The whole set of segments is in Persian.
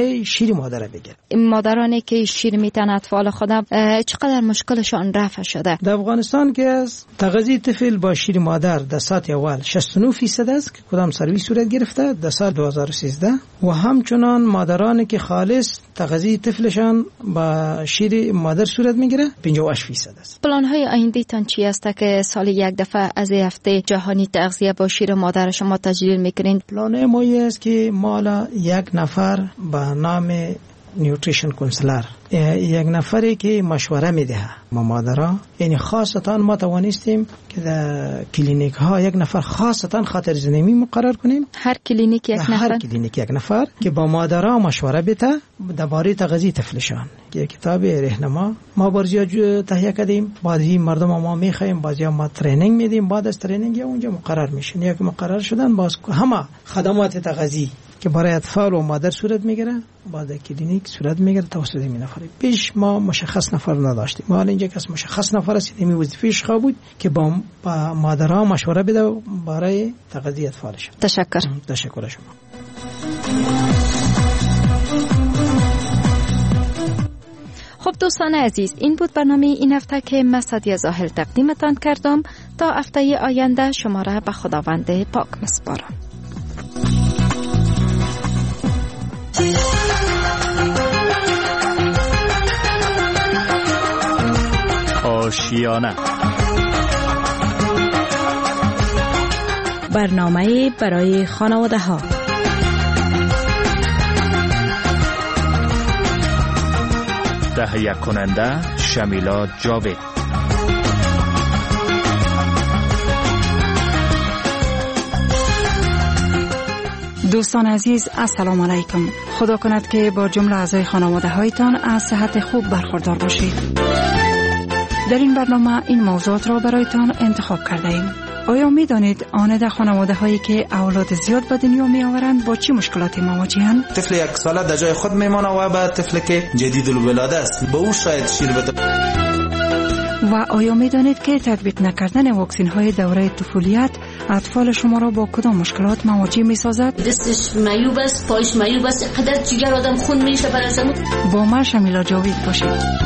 دوباره شیر مادر بگیره. مادرانی که شیر میتن اطفال خودم چقدر مشکلشان رفع شده؟ در افغانستان که از تغذیه طفل با شیر مادر در ساعت اول 69% است که کدام سرویس صورت گرفته در سال 2013 و همچنان مادرانی که خالص تغذیه طفلشان با شیر مادر صورت میگیره 58% است. پلان های آینده تان چی است که سال یک دفعه از هفته جهانی تغذیه با شیر مادر شما تجلیل میکنین؟ پلان ما است که ما یک نفر به نام نیوتریشن کانسلر، یک نفری که مشوره میده ما مادرها، یعنی خاصتا ما توانستیم که در کلینیک ها یک نفر خاصتا خاطر زنمی مقرر کنیم. هر کلینیک یک نفر؟ هر کلینیک یک نفر که با مادرها مشوره بده درباره تغذیه طفلشان. یک کتاب راهنما ما برزیا تهیه کردیم، بعضی مردم ما میخوایم، بعضی ما ترینینگ میدیم، بعد از ترینینگ اونجا مقرر میشن. یک مقرر شدن باز همه خدمات تغذیه که برای اطفال و مادر صورت میگیره بعد کلینیک صورت میگیره توسط این نفر. پیش ما مشخص نفر نداشتیم، ما اینجا کس مشخص نفر است. این وظیفه‌اش خوب بود که با مادرها مشوره بده برای تغذیه اطفالش. تشکر شما. خب دوستان عزیز، این بود برنامه این هفته که من سعدیه زاهل تقدیمتان کردم. تا هفته آینده شما را به خداوند پاک میسپارم. آشیانه، برنامه برای خانواده ها. تهیه کننده شمیلا جاوید. دوستان عزیز، السلام علیکم. خدا کند که با جمله اعضای خانواده هایتان از صحت خوب برخوردار باشید. در این برنامه این موضوعات را برایتان انتخاب کرده ایم. آیا می دانید آنده خانواده هایی که اولاد زیاد به دنیا می آورند با چی مشکلاتی مواجهند؟ طفل یک ساله در جای خود میمانه و به طفل که جدید الولاده است به او شاید شیر بده. و آیا می دانید که تطبیق نکردن واکسین های دوره طفولیت اطفال شما را با کدام مشکلات مواجه می سازد؟ دستش معیوب است، پایش معیوب است، قدر جگر آدم خون میشه برای با ما شمیلا جاوید باشید.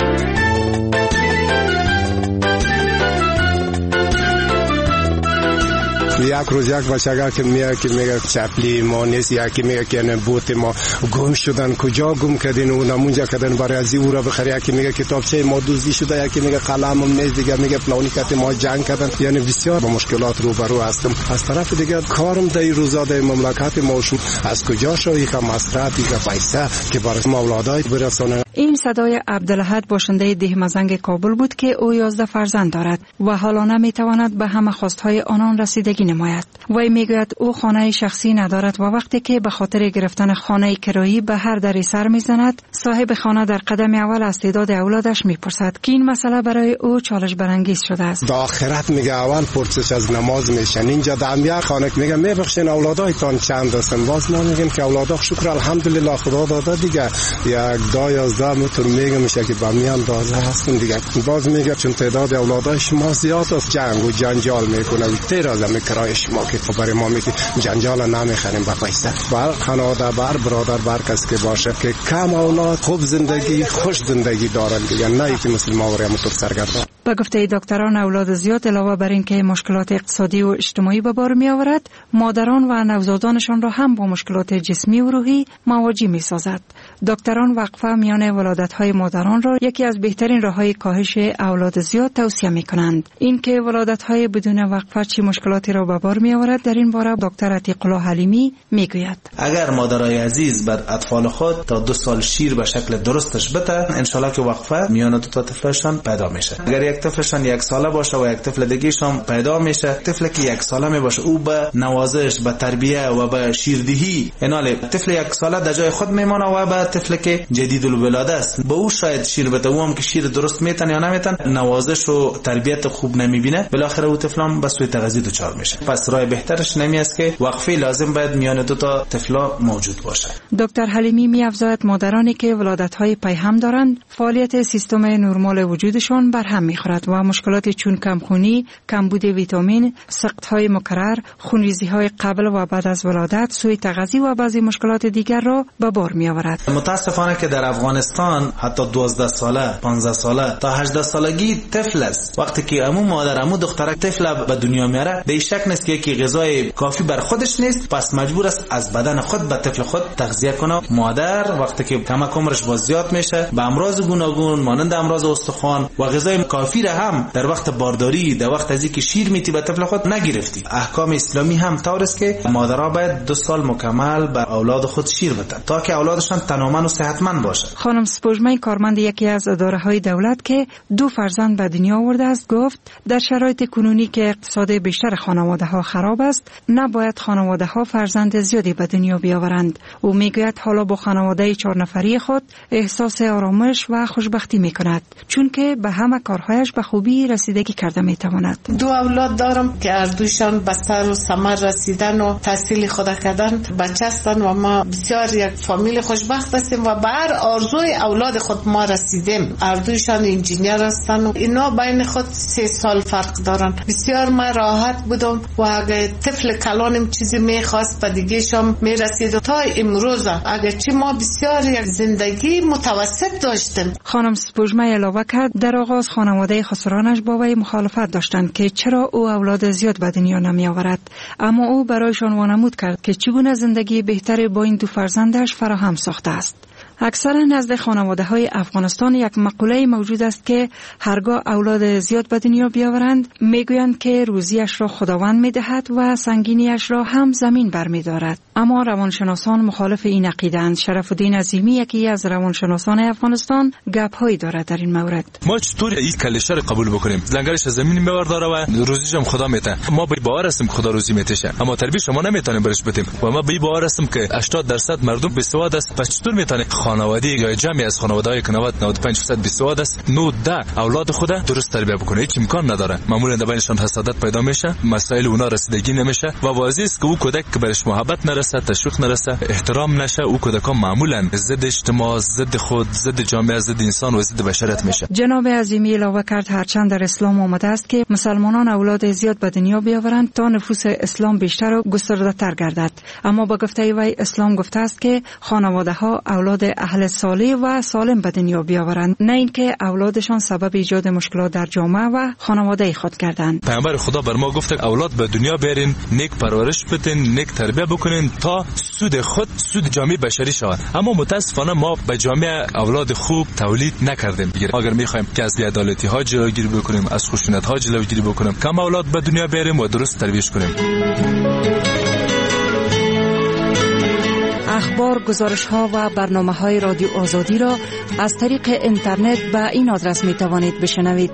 یک روز یک بچگاه که میگه چپلی ما نیست، یکی میگه که نه بوت ما گم شدن، کجا گم کردین و نمونجا کردن برای از او را بخری، یکی میگه کتابچه ما دزدی شده، یکی میگه قلمم نیست، دیگه میگه فلانی کت ما جنگ کردن. یعنی بسیار با مشکلات روبرو هستم. از طرف دیگه کارم در روزا در مملکت ما از کجا شوی که مصرفی که پیسه که برای اولادای برسونه. این صدای عبدالاحد باشنده ده مزنگ کابل بود که او 11 فرزند دارد و حالا نمیتواند به همه خواستهای آنان رسیدگی نماید. وی میگوید او خانه شخصی ندارد و وقتی که به خاطر گرفتن خانه کرایی به هر دری سر میزند، صاحب خانه در قدم اول از تعداد اولادش میپرسد که این مسئله برای او چالش برانگیز شده است. در آخرت میگه اول پرسش از نماز میشن، اینجا دامیا خانه میگه میبخشین اولادایتان چند هستن؟ باز ما میگیم که اولاد شکر الحمدلله خدا داده دیگه، یک 10-11 متر میگه میشه که با میان دازه هستن دیگه. باز میگه چون تعداد اولادای شما زیاد است جنگ و جنجال میکنه و تیراز میکرای شما که خبر ما میگه جنجال نمیخریم با پیسه. بر خانواده بر برادر بر کس که باشه که کم اولاد خوب زندگی خوش زندگی دارن دیگه، نه که مثل ما وریا متر سرگردان. به گفته دکتران اولاد زیاد علاوه بر این که مشکلات اقتصادی و اجتماعی به بار می آورد، مادران و نوزادانشان را هم با مشکلات جسمی و روحی مواجه می سازد. دکتران وقفه میان ولادت‌های مادران را یکی از بهترین راه‌های کاهش اولاد زیاد توصیه می‌کنند. این که ولادت‌های بدون وقفه چه مشکلاتی را به بار می‌آورد در این باره دکتر عتیق الله حلیمی میگوید. اگر مادرای عزیز بر اطفال خود تا 2 سال شیر به شکل درستش بده، ان شاءالله که وقفه میان دو تا طفلشان پیدا میشه. اگر یک طفلشان 1 ساله باشه و یک طفل دیگه‌شان پیدا میشه، طفلی که 1 ساله می باشه او به نوازش، به تربیت و به شیردهی، ایناله طفل 1 ساله در جای خود میمونه و به طفل که جدید الولاده است به او شاید شیر بده، او هم که شیر درست میتن یا نمیتن، نوازش و تربیت خوب نمیبینه، بالاخره او طفل هم به سوی تغذیه دچار میشه. پس راه بهترش نمی است که وقفه لازم باید میان دو تا طفلا موجود باشه. دکتر حلیمی می‌افزاید مادرانی که ولادت‌های پیهم دارند فعالیت سیستم نرمال وجودشان برهم می‌خورد و مشکلات چون کمخونی، کمبود ویتامین، سقط‌های مکرر، خونریزی‌های قبل و بعد از ولادت، سوء تغذیه و بعضی مشکلات دیگر را به بار می‌آورد. متاسفانه که در افغانستان حتی 12 ساله، 15 ساله تا 18 سالگی طفل است. وقتی که عمو مادر عمو دخترک طفل به دنیا میاره، به شک نیست که یکی غذای کافی بر خودش نیست، پس مجبور است از بدن خود به طفل خود تغذیه کنه. مادر وقتی که کمک عمرش باز زیاد میشه به امراض گوناگون مانند امراض استخوان و غذای کافی را هم در وقت بارداری، در وقت ازی که شیر میتی به طفل خود نگرفتی. احکام اسلامی هم طور است که مادرها باید 2 سال مکمل به اولاد خود شیر بدن تا که اولادشان تنومند و صحتمند باشه. خانم سپوږمۍ کارمند یکی از اداره‌های دولت که 2 فرزند به دنیا آورده است گفت در شرایط کنونی که اقتصاد بیشتر خانواده‌ها خراب است، نباید خانواده‌ها فرزند زیادی به دنیا بیاورند. او میگوید حالا با خانواده 4 نفری خود احساس آرامش و خوشبختی میکند، چون که به همه کارهایش به خوبی رسیدگی کرده میتواند. 2 اولاد دارم که هر دویشان به سر و ثمر رسیدن و تحصیل خود کردن، بچه هستند و ما بسیار یک فامیل خوشبخت هستیم و به هر آرزوی اولاد خود ما رسیدیم. هر دویشان انجینیر هستند و اینا بین خود 3 سال فرق دارن. بسیار ما راحت بودم و اگه طفل کلانم چیزی میخواست به دیگه‌شان میرسید. تا امروز اگه چی ما بسیار یک زندگی متوسط داشتیم. خانم سپوږمۍ علاوه کرد در آغاز خانواده خسرانش با وی مخالفت داشتند که چرا او اولاد زیاد به دنیا نمی آورد، اما او برایشان وانمود کرد که چگونه زندگی بهتری با این 2 فرزندش فراهم ساخته است. اکثرا نزد خانواده‌های افغانستان یک مقوله موجود است که هرگاه اولاد زیاد به دنیا بیاورند میگویند که روزیش را خداوند میدهد و سنگینیش را هم زمین برمیدارد. اما روانشناسان مخالف این عقیده‌اند. شرف الدین عظیمی یکی از روانشناسان افغانستان گپ‌هایی دارد در این مورد. ما چطور این کلیشه را قبول بکنیم؟ زنگارش از زمین می‌برداره و روزیش هم خدا میده. ما به باور هستیم خدا روزی میتشه، اما تربیت شما نمیتونیم برش بدیم و ما به باور هستیم که 80% مردم بیسواد است. پس چطور میتونه خانواده یا جمعی از خانواده‌های که 90-95% بیسواد است 9-10 اولاد خود درست تربیت بکنه؟ هیچ امکان نداره. معمولا در بینشان حسادت پیدا میشه، مسائل اونا رسیدگی نمیشه و واضح است که او کودک که برش محبت نرسه، تشویق نرسه، احترام نشه، او کودکا معمولا ضد اجتماع، ضد خود، ضد جامعه، ضد انسان و ضد بشریت میشه. جناب عظیمی علاوه کرد هرچند در اسلام آمده است که مسلمانان اولاد زیاد به دنیا بیاورند تا نفوس اسلام بیشتر و گسترده‌تر گردد، اما با گفته وی اسلام گفته است که خانواده‌ها اولاد اهل صالح و سالم به دنیا بیاورند، نه اینکه اولادشان سبب ایجاد مشکلات در جامعه و خانواده خود گردند. پیامبر خدا بر ما گفته اولاد به دنیا بیارین، نیک پرورش بدین، نیک تربیت بکنین تا سود خود، سود جامعه بشری شود. اما متاسفانه ما به جامعه اولاد خوب تولید نکردیم. اگر می‌خوایم که از بی‌عدالتی‌ها جلوگیری بکنیم، از خشونت‌ها جلوگیری بکنیم، کم اولاد به دنیا بیاریم و درست تربیت کنیم. اخبار، گزارش‌ها و برنامه‌های رادیو آزادی را از طریق اینترنت به این آدرس می‌توانید بشنوید: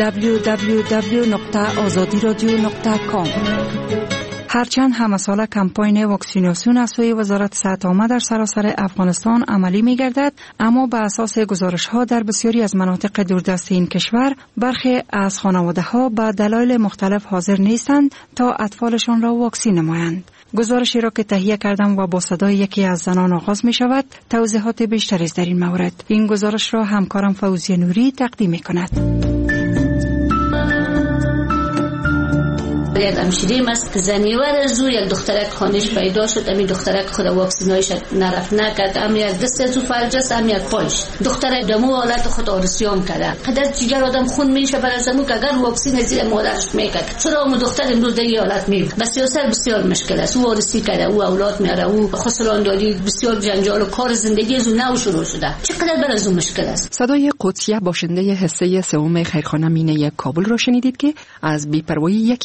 www.azadiradio.com. هرچند همه ساله کمپاین واکسیناسیون از سوی وزارت صحت عامه در سراسر افغانستان عملی می‌گردد، اما به اساس گزارش‌ها در بسیاری از مناطق دوردست این کشور برخی از خانواده‌ها به دلایل مختلف حاضر نیستند تا اطفالشان را واکسین نمایند. گزارشی را که تهیه کردم و با صدای یکی از زنان آغاز می شود، توضیحات بیشتری در این مورد. این گزارش را همکارم فوزیه نوری تقدیم می کند. یک همشیریم است که زنیور زو یک دخترک خانش پیدا شد. همین دخترک خود واکسینایش نرفت نکرد، هم یک دست از او فلج است، هم یک پایش. دخترک دمو حالت خود آرسیام کرده. قدر جگر آدم خون میشه برای زمو که اگر واکسین زیر مادرش میکرد، چرا اون دختر امروز در این حالت میبود؟ بسیار مشکل است. او آرسی کرده، او اولاد میاره، او خسرانداری، بسیار جنجال و کار زندگی از اون نو شروع شده. چقدر برای از اون مشکل است. صدای قدسیه باشنده حصه سوم خیرخانه مینه کابل را شنیدید که از بی‌پروایی یکی از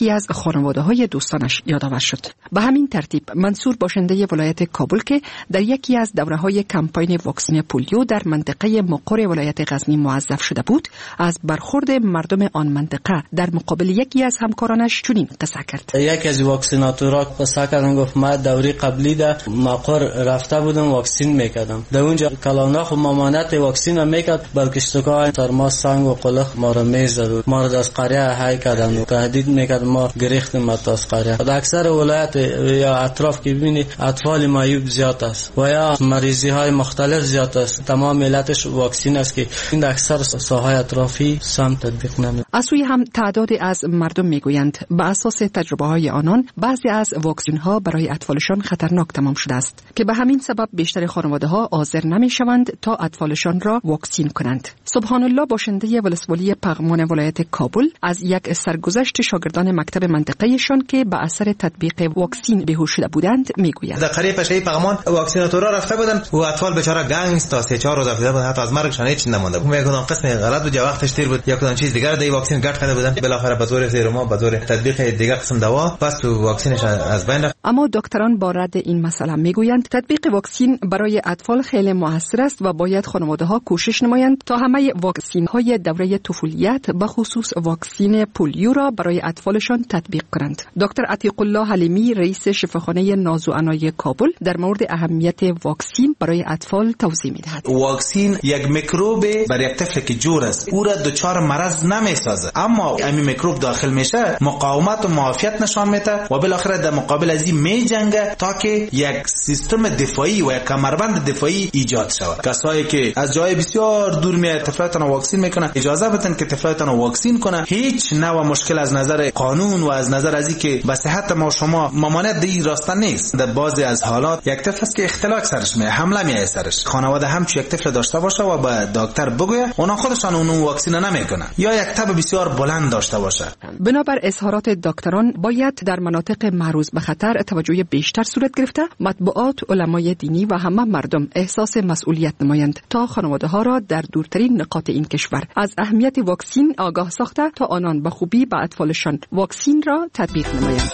خانواده‌های دوستانش یادآور شد. به همین ترتیب منصور باشنده ولایت کابل که در یکی از دوره‌های کمپاین واکسن پولیو در منطقه مقر ولایت غزنی موظف شده بود، از برخورد مردم آن منطقه در مقابل یکی از همکارانش چنین قصه کرد. یکی از واکسیناتورها قصه کردن، گفت ما دوره قبلی در مقر رفته بودم واکسین میکردم. در اونجا کلاونا خب مامانت واکسین میکرد، بلکه اشتکای ترماس سنگ و قلخ ما را میزد، ما را از قریه های کردن و تهدید میکرد ما گریختیم از قریه. در اکثر ولایت یا اطراف که ببینی اطفال معیوب زیاد است و یا مریضی های مختلف زیاد است. تمام علتش واکسین است که این اکثر ساحه اطرافی سم تطبیق نمی. از سوی هم تعدادی از مردم میگویند به اساس تجربه های آنان بعضی از واکسین ها برای اطفالشان خطرناک تمام شده است که به همین سبب بیشتر خانواده ها حاضر نمیشوند تا اطفالشان را واکسین کنند. سبحان الله باشنده ولسوالی پغمان ولایت کابل از یک سرگذشت شاگردان مکتب منطقه‌شان که به اثر تطبیق واکسین بیهوش شده بودند میگوید. در قریه پشه پغمان واکسیناتورها رفته بودند و اطفال بیچاره گنگس تا 3-4 روز افتاده بود، حتی از مرگشان هیچ نمونده بود. میگن قسم غلط بود، وقتش دیر بود، یا کدام چیز دیگر دی واکسین گرد کرده بودند. بالاخره به طور سرما به طور تطبیق دیگر قسم دوا پس تو واکسینش از بین رفت. اما دکتران با رد این مسئله میگویند تطبیق واکسین برای اطفال خیلی موثر است و باید خانواده‌ها کوشش نمایند تا همه واکسین‌های دوره طفولیت به خصوص واکسین پولیو را برای اطفالشان تطبیق کنند. دکتر عتیق الله حلیمی رئیس شفاخانه نازوعنای کابل در مورد اهمیت واکسین برای اطفال توضیح می‌دهد. واکسین یک میکروب برای یک طفل که جور است، او را دچار مرض نمی‌سازه، اما این میکروب داخل میشه مقاومت و معافیت نشان میده و بالاخره در مقابل از این میجنگه تا که یک سیستم دفاعی و یک کمربند دفاعی ایجاد شود. کسایی که از جای بسیار دور میاد طفلاتون واکسین میکنه، اجازه بدن که طفلاتون واکسین کنه. هیچ نوع مشکل از نظر قانون و از نظر از اینکه به صحت ما شما ممانعت دی راستا نیست. در بعضی از حالات یک طفل است که اختلال سرش میاد، حمله میاد سرش، خانواده هم چه یک طفل داشته باشه و به دکتر بگه اونا خودشان اون واکسین نمیکنه یا یک تب بسیار بلند داشته باشه. بنابر اظهارات دکتران باید در مناطق معرض به خطر توجه بیشتر صورت گرفته، مطبوعات، علمای دینی و همه مردم احساس مسئولیت نمایند تا خانواده ها را در دورترین نقاط این کشور از اهمیت واکسین آگاه ساخته تا آنان به خوبی به اطفالشان واکسین را تطبیق نمایند.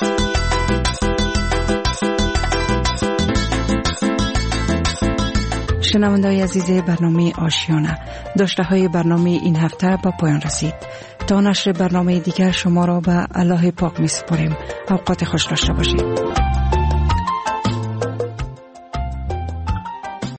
شنونده‌های عزیز برنامه آشیانه، داشته‌های برنامه این هفته به پایان رسید. تا نشر برنامه دیگر شما را به الله پاک می‌سپاریم. اوقات خوش داشته باشید.